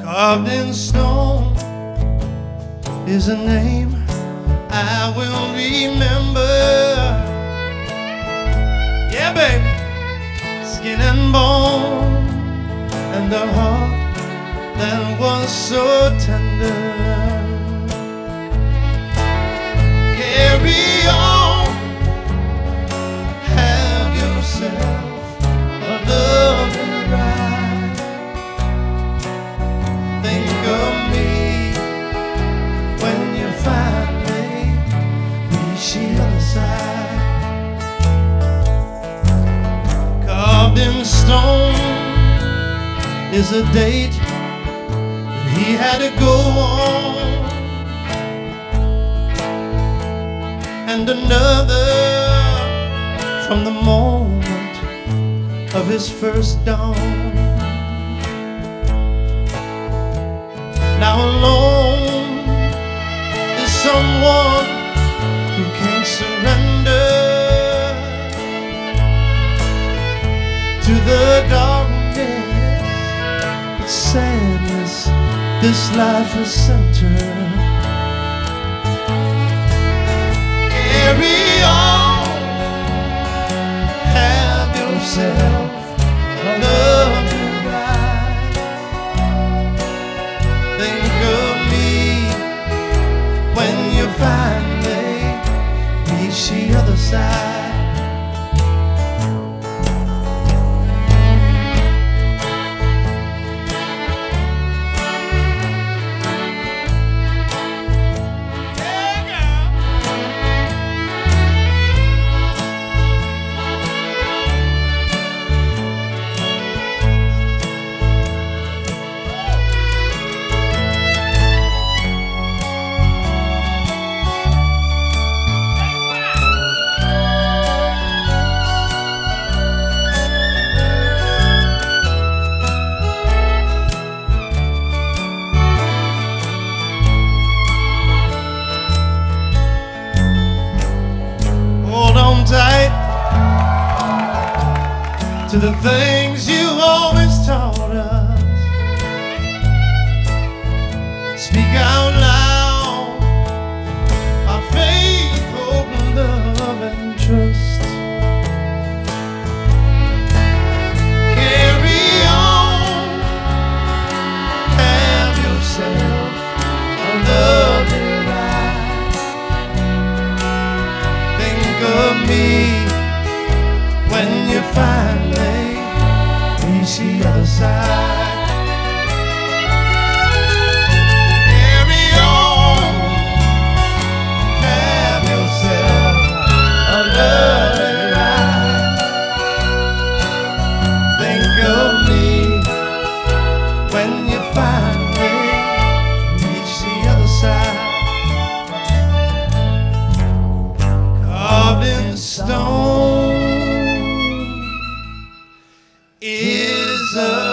Carved in stone is a name I will remember. Yeah, baby. Skin and bone and a heart that was so tender. Carry on, have yourself a loving ride. Think of me when you finally reach the other side. Carved in stone is a date that he had to go on, and another from the moment of his first dawn. Now alone is someone who can't surrender to the darkness, but sadness this life is centered. Carry on, have yourself a loving ride. Think of me when you finally reach the other side. Tight to the things you always taught us. Speak out loud our faith, hope, love, and trust. Carry on, have yourself a loving ride. Think of me when you finally reach the other side. Carry on, have yourself a loving ride. Think of me when you finally reach the other side. Carved in stone is a